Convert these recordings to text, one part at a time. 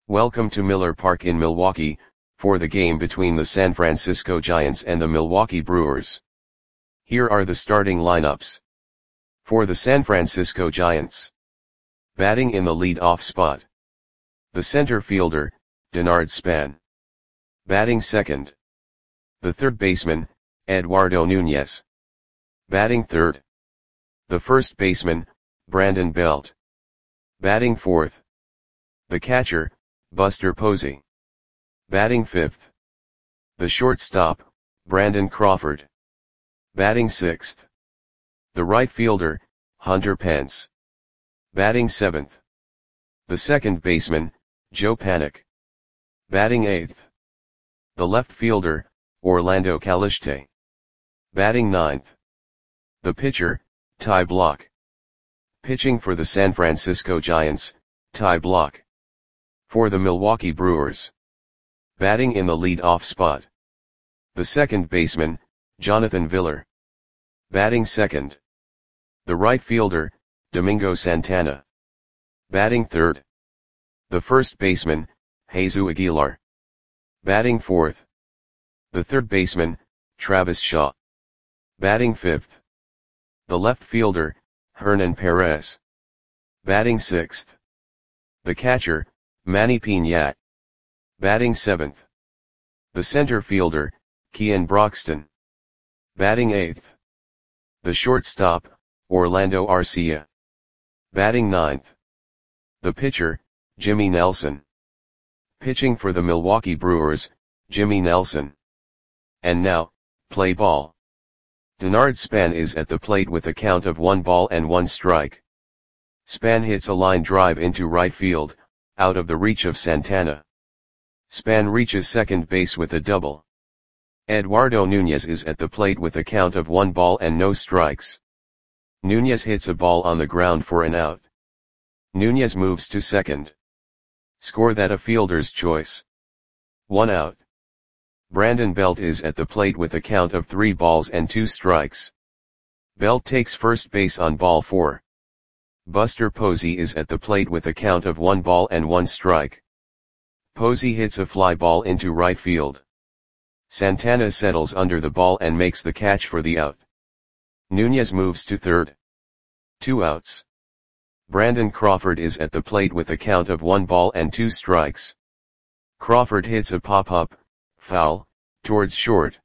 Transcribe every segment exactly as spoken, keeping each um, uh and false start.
Welcome to Miller Park in Milwaukee, for the game between the San Francisco Giants and the Milwaukee Brewers. Here are the starting lineups. For the San Francisco Giants. Batting in the lead-off spot. The center fielder, Denard Span. Batting second. The third baseman, Eduardo Nunez. Batting third. The first baseman, Brandon Belt. Batting fourth. The catcher, Buster Posey. Batting fifth. The shortstop, Brandon Crawford. Batting sixth. The right fielder, Hunter Pence. Batting seventh. The second baseman, Joe Panik. Batting eighth. The left fielder, Orlando Caliste. Batting ninth. The pitcher, Ty Blach. Pitching for the San Francisco Giants, Ty Blach. For the Milwaukee Brewers. Batting in the lead-off spot. The second baseman, Jonathan Villar. Batting second. The right fielder, Domingo Santana. Batting third. The first baseman, Jesus Aguilar. Batting fourth. The third baseman, Travis Shaw. Batting fifth. The left fielder, Hernan Perez. Batting sixth. The catcher, Manny Piñat. Batting seventh. The center fielder, Kean Broxton. Batting eighth. The shortstop, Orlando Arcia. Batting ninth. The pitcher, Jimmy Nelson. Pitching for the Milwaukee Brewers, Jimmy Nelson. And now, play ball. Denard Span is at the plate with a count of one ball and one strike. Span hits a line drive into right field, out of the reach of Santana. Span reaches second base with a double. Eduardo Nunez is at the plate with a count of one ball and no strikes. Nunez hits a ball on the ground for an out. Nunez moves to second. Score that a fielder's choice. One out. Brandon Belt is at the plate with a count of three balls and two strikes. Belt takes first base on ball four. Buster Posey is at the plate with a count of one ball and one strike. Posey hits a fly ball into right field. Santana settles under the ball and makes the catch for the out. Nunez moves to third. Two outs. Brandon Crawford is at the plate with a count of one ball and two strikes. Crawford hits a pop-up, foul, towards short.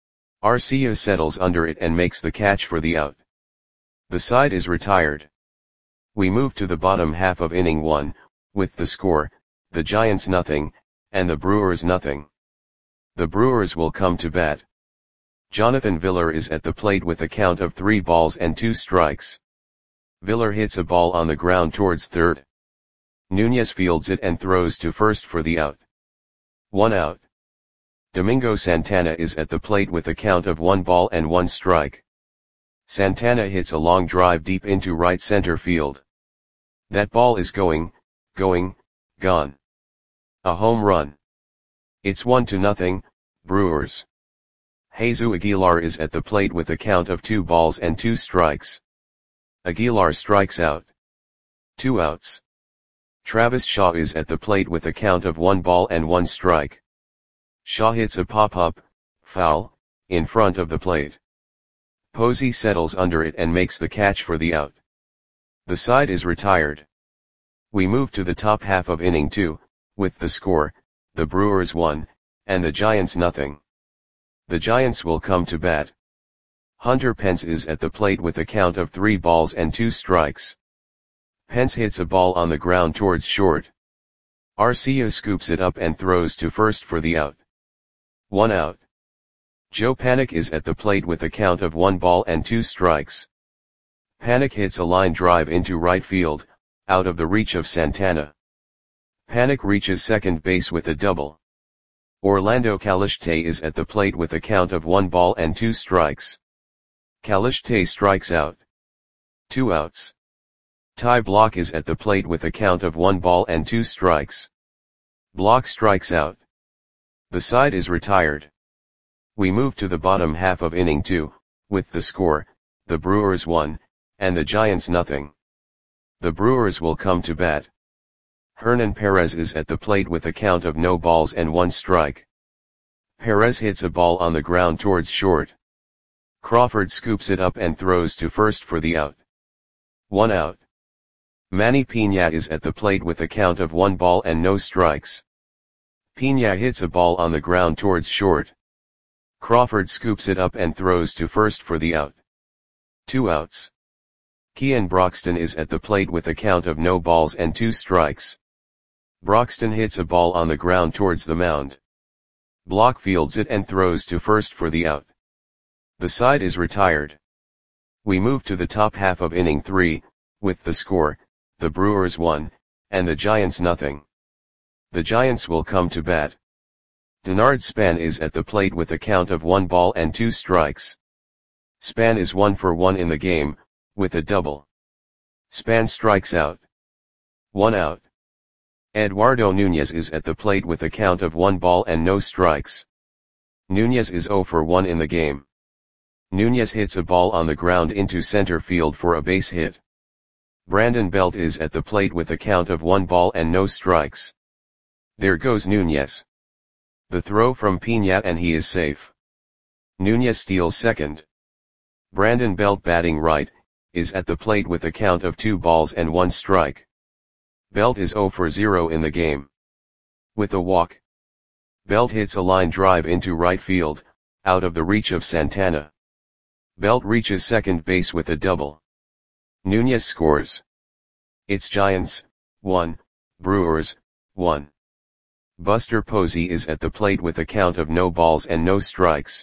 Arcia settles under it and makes the catch for the out. The side is retired. We move to the bottom half of inning one, with the score, the Giants nothing, and the Brewers nothing. The Brewers will come to bat. Jonathan Villar is at the plate with a count of three balls and two strikes. Villar hits a ball on the ground towards third. Nunez fields it and throws to first for the out. One out. Domingo Santana is at the plate with a count of one ball and one strike. Santana hits a long drive deep into right center field. That ball is going, going, gone. A home run. It's one to nothing, Brewers. Jesus Aguilar is at the plate with a count of two balls and two strikes. Aguilar strikes out. Two outs. Travis Shaw is at the plate with a count of one ball and one strike. Shaw hits a pop-up, foul, in front of the plate. Posey settles under it and makes the catch for the out. The side is retired. We move to the top half of inning two, with the score, the Brewers one, and the Giants nothing. The Giants will come to bat. Hunter Pence is at the plate with a count of three balls and two strikes. Pence hits a ball on the ground towards short. Arcia scoops it up and throws to first for the out. One out. Joe Panik is at the plate with a count of one ball and two strikes. Panik hits a line drive into right field, out of the reach of Santana. Panik reaches second base with a double. Orlando Caliste is at the plate with a count of one ball and two strikes. Caliste strikes out. Two outs. Ty Blach is at the plate with a count of one ball and two strikes. Blach strikes out. The side is retired. We move to the bottom half of inning two, with the score, the Brewers one, and the Giants nothing. The Brewers will come to bat. Hernan Perez is at the plate with a count of no balls and one strike. Perez hits a ball on the ground towards short. Crawford scoops it up and throws to first for the out. One out. Manny Piña is at the plate with a count of one ball and no strikes. Piña hits a ball on the ground towards short. Crawford scoops it up and throws to first for the out. Two outs. Kean Broxton is at the plate with a count of no balls and two strikes. Broxton hits a ball on the ground towards the mound. Block fields it and throws to first for the out. The side is retired. We move to the top half of inning three, with the score, the Brewers one, and the Giants nothing. The Giants will come to bat. Denard Span is at the plate with a count of one ball and two strikes. Span is one for one in the game, with a double. Span strikes out. One out. Eduardo Nunez is at the plate with a count of one ball and no strikes. Nunez is zero for one in the game. Nunez hits a ball on the ground into center field for a base hit. Brandon Belt is at the plate with a count of one ball and no strikes. There goes Nunez. The throw from Piña and he is safe. Nunez steals second. Brandon Belt, batting right, is at the plate with a count of two balls and one strike. Belt is zero for zero in the game. With a walk. Belt hits a line drive into right field, out of the reach of Santana. Belt reaches second base with a double. Nunez scores. It's Giants, one, Brewers, one. Buster Posey is at the plate with a count of no balls and no strikes.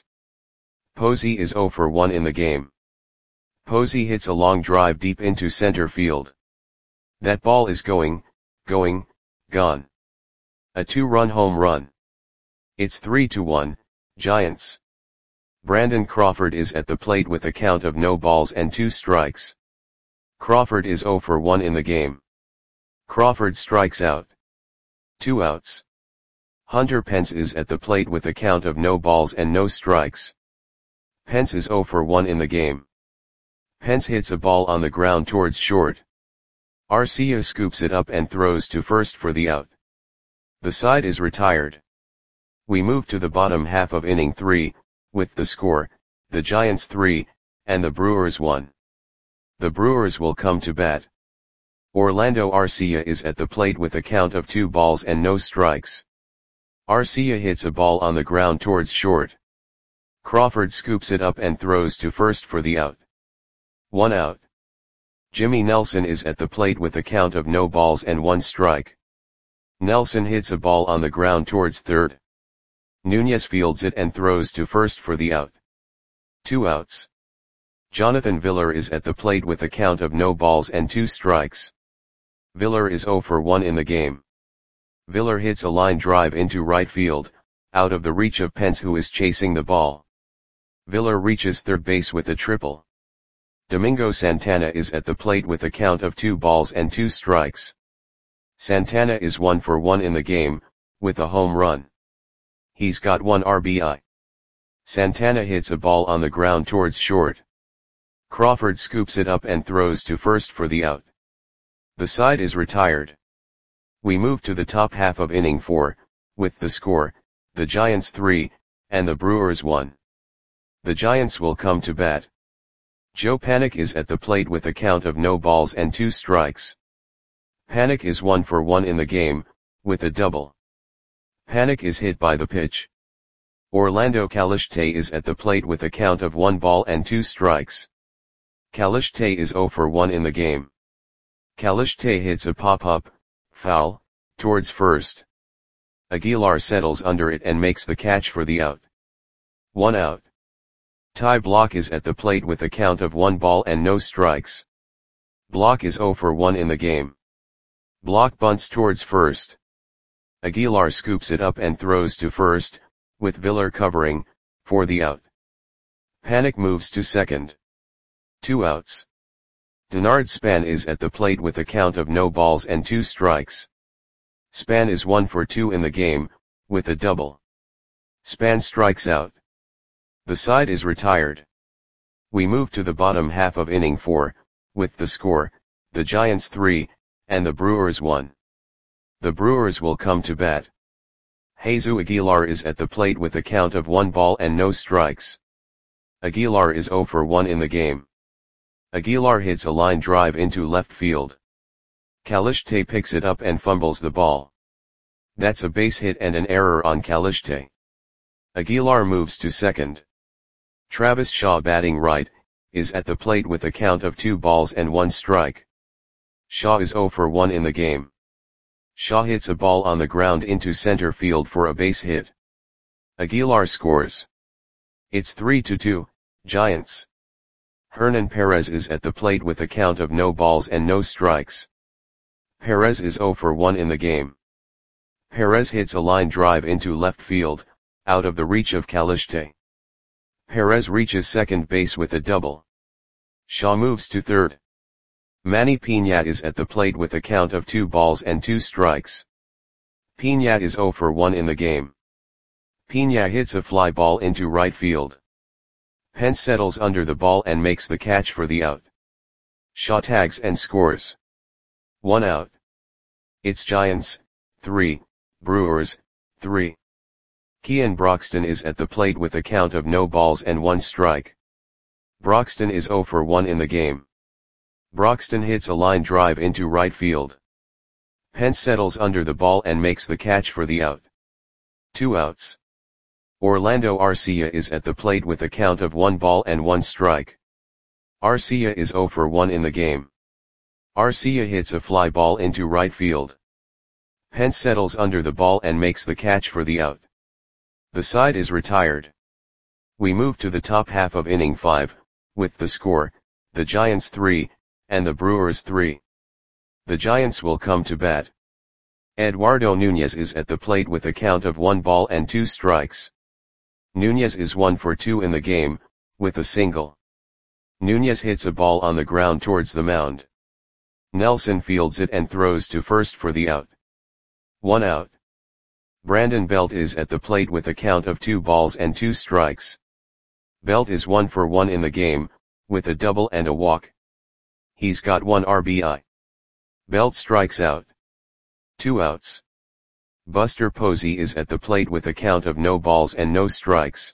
Posey is zero for one in the game. Posey hits a long drive deep into center field. That ball is going, going, gone. A two-run home run. It's three to one, Giants. Brandon Crawford is at the plate with a count of no balls and two strikes. Crawford is zero for one in the game. Crawford strikes out. Two outs. Hunter Pence is at the plate with a count of no balls and no strikes. Pence is zero for one in the game. Pence hits a ball on the ground towards short. Arcia scoops it up and throws to first for the out. The side is retired. We move to the bottom half of inning three, with the score, the Giants three, and the Brewers one. The Brewers will come to bat. Orlando Arcia is at the plate with a count of two balls and no strikes. Arcia hits a ball on the ground towards short. Crawford scoops it up and throws to first for the out. One out. Jimmy Nelson is at the plate with a count of no balls and one strike. Nelson hits a ball on the ground towards third. Nunez fields it and throws to first for the out. Two outs. Jonathan Villar is at the plate with a count of no balls and two strikes. Villar is zero for one in the game. Villar hits a line drive into right field, out of the reach of Pence, who is chasing the ball. Villar reaches third base with a triple. Domingo Santana is at the plate with a count of two balls and two strikes. Santana is one for one in the game, with a home run. He's got one R B I. Santana hits a ball on the ground towards short. Crawford scoops it up and throws to first for the out. The side is retired. We move to the top half of inning four, with the score, the Giants three, and the Brewers one. The Giants will come to bat. Joe Panik is at the plate with a count of no balls and two strikes. Panik is one for one in the game, with a double. Panik is hit by the pitch. Orlando Caliste is at the plate with a count of one ball and two strikes. Caliste is zero for one in the game. Caliste hits a pop-up, foul, towards first. Aguilar settles under it and makes the catch for the out. One out. Ty Blach is at the plate with a count of one ball and no strikes. Blach is zero for one in the game. Blach bunts towards first. Aguilar scoops it up and throws to first, with Villar covering, for the out. Panik moves to second. Two outs. Denard Span is at the plate with a count of no balls and two strikes. Span is one for two in the game, with a double. Span strikes out. The side is retired. We move to the bottom half of inning four, with the score, the Giants three, and the Brewers one. The Brewers will come to bat. Jesus Aguilar is at the plate with a count of one ball and no strikes. Aguilar is zero for one in the game. Aguilar hits a line drive into left field. Calixte picks it up and fumbles the ball. That's a base hit and an error on Calixte. Aguilar moves to second. Travis Shaw, batting right, is at the plate with a count of two balls and one strike. Shaw is zero for one in the game. Shaw hits a ball on the ground into center field for a base hit. Aguilar scores. It's three to two, Giants. Hernan Perez is at the plate with a count of no balls and no strikes. Perez is zero for one in the game. Perez hits a line drive into left field, out of the reach of Calixte. Perez reaches second base with a double. Shaw moves to third. Manny Piña is at the plate with a count of two balls and two strikes. Piña is zero for one in the game. Piña hits a fly ball into right field. Pence settles under the ball and makes the catch for the out. Shaw tags and scores. One out. It's Giants, three, Brewers, three. Kean Broxton is at the plate with a count of no balls and one strike. Broxton is zero for one in the game. Broxton hits a line drive into right field. Pence settles under the ball and makes the catch for the out. Two outs. Orlando Arcia is at the plate with a count of one ball and one strike. Arcia is zero for one in the game. Arcia hits a fly ball into right field. Pence settles under the ball and makes the catch for the out. The side is retired. We move to the top half of inning five, with the score, the Giants three, and the Brewers three. The Giants will come to bat. Eduardo Nunez is at the plate with a count of one ball and two strikes. Nunez is one for two in the game, with a single. Nunez hits a ball on the ground towards the mound. Nelson fields it and throws to first for the out. One out. Brandon Belt is at the plate with a count of two balls and two strikes. Belt is one for one in the game, with a double and a walk. He's got one R B I. Belt strikes out. Two outs. Buster Posey is at the plate with a count of no balls and no strikes.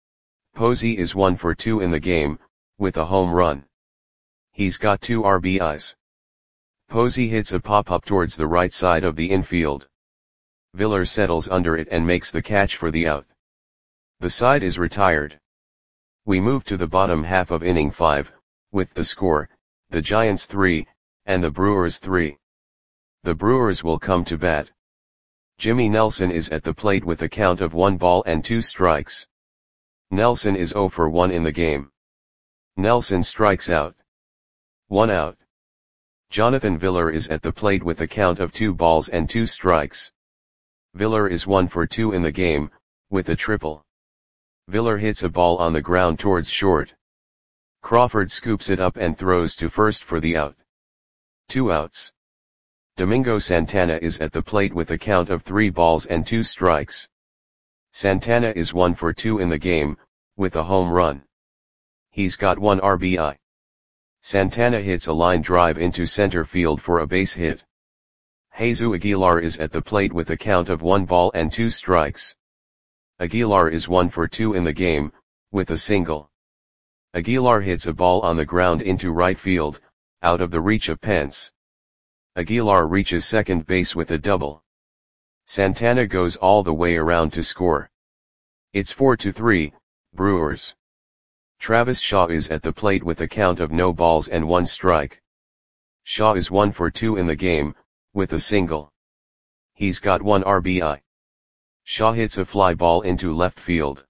Posey is one for two in the game, with a home run. He's got two R B Is. Posey hits a pop-up towards the right side of the infield. Viller settles under it and makes the catch for the out. The side is retired. We move to the bottom half of inning five, with the score, the Giants three, and the Brewers three. The Brewers will come to bat. Jimmy Nelson is at the plate with a count of one ball and two strikes. Nelson is zero for one in the game. Nelson strikes out. One out. Jonathan Viller is at the plate with a count of two balls and two strikes. Viller is one for two in the game, with a triple. Viller hits a ball on the ground towards short. Crawford scoops it up and throws to first for the out. Two outs. Domingo Santana is at the plate with a count of three balls and two strikes. Santana is one for two in the game, with a home run. He's got one R B I. Santana hits a line drive into center field for a base hit. Jesus Aguilar is at the plate with a count of one ball and two strikes. Aguilar is one for two in the game, with a single. Aguilar hits a ball on the ground into right field, out of the reach of Pence. Aguilar reaches second base with a double. Santana goes all the way around to score. It's four to three, Brewers. Travis Shaw is at the plate with a count of no balls and one strike. Shaw is one for two in the game, with a single. He's got one R B I. Shaw hits a fly ball into left field.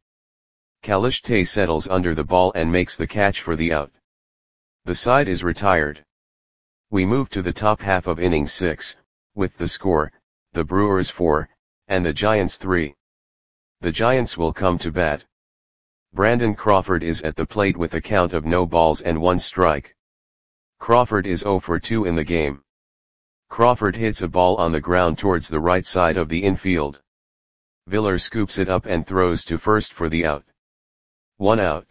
Calixte settles under the ball and makes the catch for the out. The side is retired. We move to the top half of inning six, with the score, the Brewers four, and the Giants three. The Giants will come to bat. Brandon Crawford is at the plate with a count of no balls and one strike. Crawford is zero for two in the game. Crawford hits a ball on the ground towards the right side of the infield. Viller scoops it up and throws to first for the out. One out.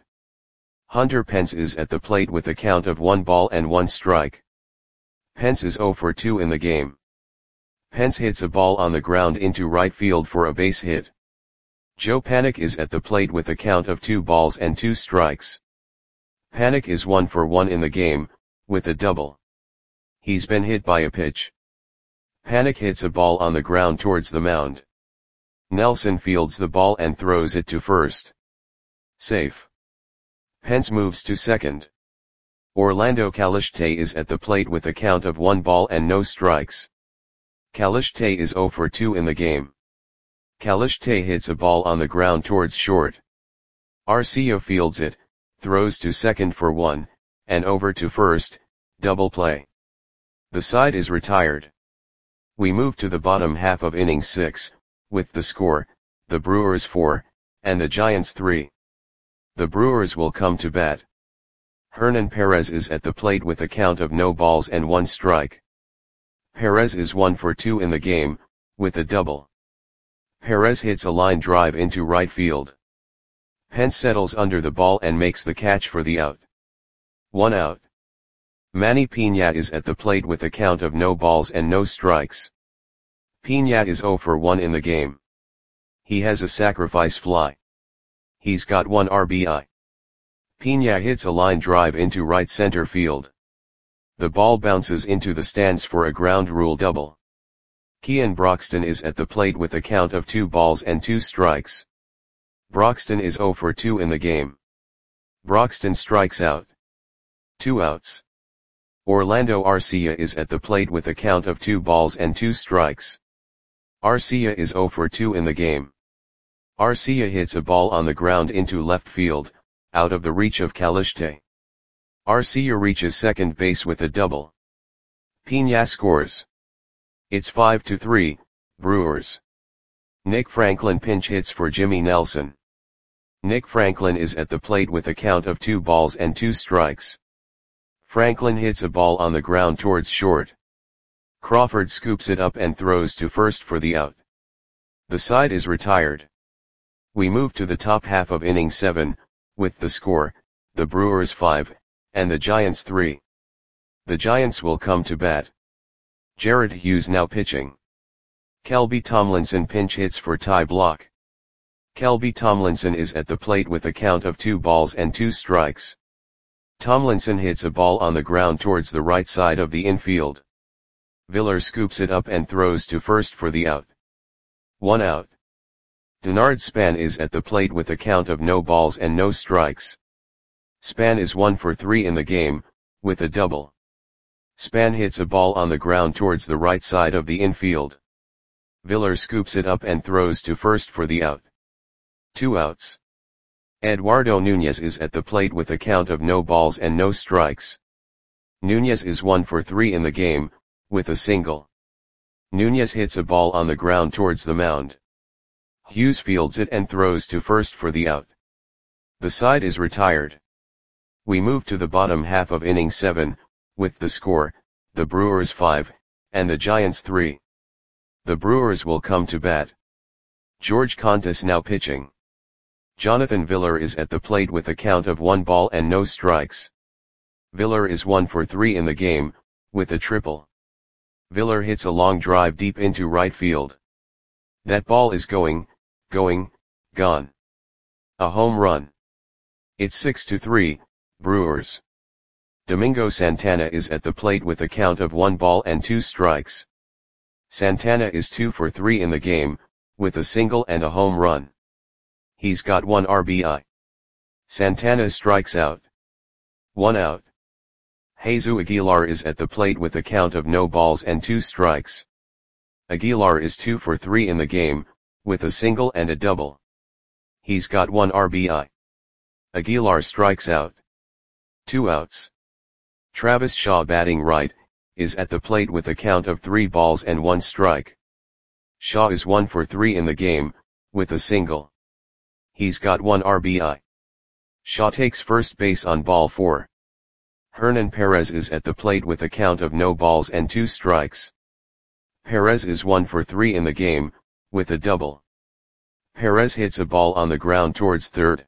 Hunter Pence is at the plate with a count of one ball and one strike. Pence is zero for two in the game. Pence hits a ball on the ground into right field for a base hit. Joe Panik is at the plate with a count of two balls and two strikes. Panik is one for one in the game, with a double. He's been hit by a pitch. Panik hits a ball on the ground towards the mound. Nelson fields the ball and throws it to first. Safe. Pence moves to second. Orlando Caliste is at the plate with a count of one ball and no strikes. Caliste is zero for two in the game. Caliste hits a ball on the ground towards short. Arcia fields it, throws to second for one, and over to first, double play. The side is retired. We move to the bottom half of inning six, with the score, the Brewers four, and the Giants three. The Brewers will come to bat. Hernan Perez is at the plate with a count of no balls and one strike. Perez is one for two in the game, with a double. Perez hits a line drive into right field. Pence settles under the ball and makes the catch for the out. One out. Manny Piña is at the plate with a count of no balls and no strikes. Piña is zero for one in the game. He has a sacrifice fly. He's got one R B I. Piña hits a line drive into right center field. The ball bounces into the stands for a ground rule double. Kean Broxton is at the plate with a count of two balls and two strikes. Broxton is zero for two in the game. Broxton strikes out. Two outs. Orlando Arcia is at the plate with a count of two balls and two strikes. Arcia is zero for two in the game. Arcia hits a ball on the ground into left field, out of the reach of Caliste. Arcia reaches second base with a double. Piña scores. It's five to three, Brewers. Nick Franklin pinch hits for Jimmy Nelson. Nick Franklin is at the plate with a count of two balls and two strikes. Franklin hits a ball on the ground towards short. Crawford scoops it up and throws to first for the out. The side is retired. We move to the top half of inning seven, with the score, the Brewers five, and the Giants three. The Giants will come to bat. Jared Hughes now pitching. Kelby Tomlinson pinch hits for Ty Blach. Kelby Tomlinson is at the plate with a count of two balls and two strikes. Tomlinson hits a ball on the ground towards the right side of the infield. Viller scoops it up and throws to first for the out. One out. Denard Span is at the plate with a count of no balls and no strikes. Span is one for three in the game, with a double. Span hits a ball on the ground towards the right side of the infield. Viller scoops it up and throws to first for the out. Two outs. Eduardo Nunez is at the plate with a count of no balls and no strikes. Nunez is one for three in the game, with a single. Nunez hits a ball on the ground towards the mound. Hughes fields it and throws to first for the out. The side is retired. We move to the bottom half of inning seven, with the score, the Brewers five, and the Giants three. The Brewers will come to bat. George Contis now pitching. Jonathan Viller is at the plate with a count of one ball and no strikes. Viller is one for three in the game, with a triple. Viller hits a long drive deep into right field. That ball is going, going, gone. A home run. It's six to three, Brewers. Domingo Santana is at the plate with a count of one ball and two strikes. Santana is two for three in the game, with a single and a home run. He's got one R B I. Santana strikes out. One out. Jesus Aguilar is at the plate with a count of no balls and two strikes. Aguilar is two for three in the game, with a single and a double. He's got one R B I. Aguilar strikes out. Two outs. Travis Shaw batting right, is at the plate with a count of three balls and one strike. Shaw is one for three in the game, with a single. He's got one R B I. Shaw takes first base on ball four. Hernan Perez is at the plate with a count of no balls and two strikes. Perez is one for three in the game, with a double. Perez hits a ball on the ground towards third.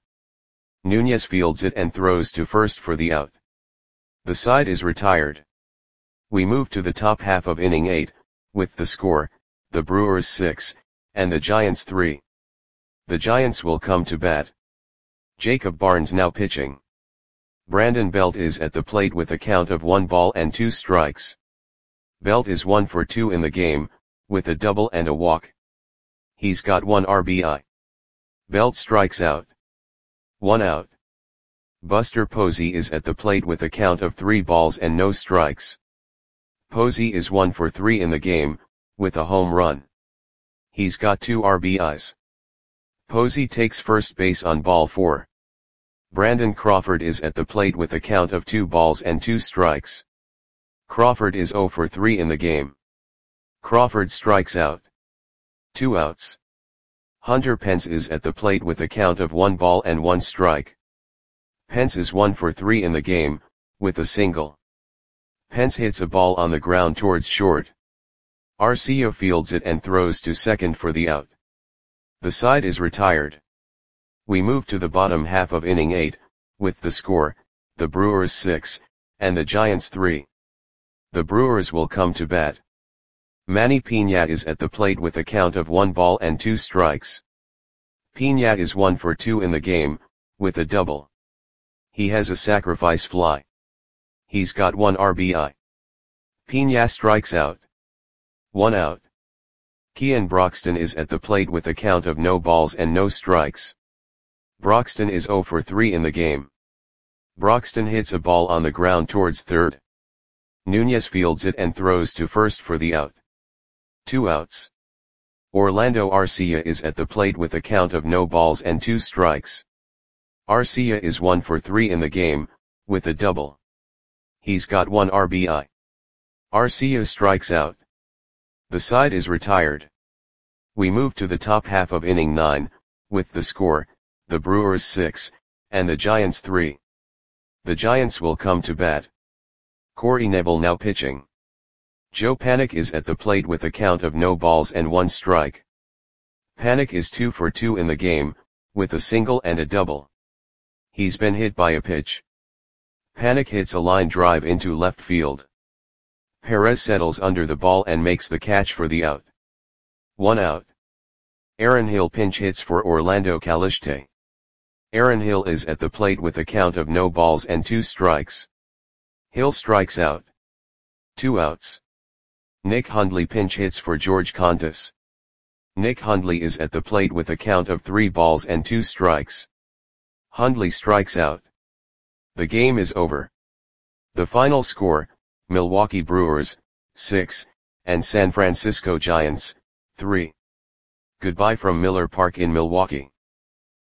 Nunez fields it and throws to first for the out. The side is retired. We move to the top half of inning eight, with the score, the Brewers six, and the Giants three. The Giants will come to bat. Jacob Barnes now pitching. Brandon Belt is at the plate with a count of one ball and two strikes. Belt is one for two in the game, with a double and a walk. He's got one R B I. Belt strikes out. One out. Buster Posey is at the plate with a count of three balls and no strikes. Posey is one for three in the game, with a home run. He's got two R B Is. Posey takes first base on ball four. Brandon Crawford is at the plate with a count of two balls and two strikes. Crawford is zero for three in the game. Crawford strikes out. Two outs. Hunter Pence is at the plate with a count of one ball and one strike. Pence is one for three in the game, with a single. Pence hits a ball on the ground towards short. Arcia fields it and throws to second for the out. The side is retired. We move to the bottom half of inning eight, with the score, the Brewers six, and the Giants three. The Brewers will come to bat. Manny Piña is at the plate with a count of one ball and two strikes. Piña is one for two in the game, with a double. He has a sacrifice fly. He's got one R B I. Piña strikes out. One out. Kean Broxton is at the plate with a count of no balls and no strikes. Broxton is zero for three in the game. Broxton hits a ball on the ground towards third. Nunez fields it and throws to first for the out. Two outs. Orlando Arcia is at the plate with a count of no balls and two strikes. Arcia is one for three in the game, with a double. He's got one R B I. Arcia strikes out. The side is retired. We move to the top half of inning nine, with the score, the Brewers six, and the Giants three. The Giants will come to bat. Corey Knebel now pitching. Joe Panik is at the plate with a count of no balls and one strike. Panik is two for two in the game, with a single and a double. He's been hit by a pitch. Panik hits a line drive into left field. Perez settles under the ball and makes the catch for the out. One out. Aaron Hill pinch hits for Orlando Caliste. Aaron Hill is at the plate with a count of no balls and two strikes. Hill strikes out. Two outs. Nick Hundley pinch hits for George Contis. Nick Hundley is at the plate with a count of three balls and two strikes. Hundley strikes out. The game is over. The final score, Milwaukee Brewers, six, and San Francisco Giants, three. Goodbye from Miller Park in Milwaukee.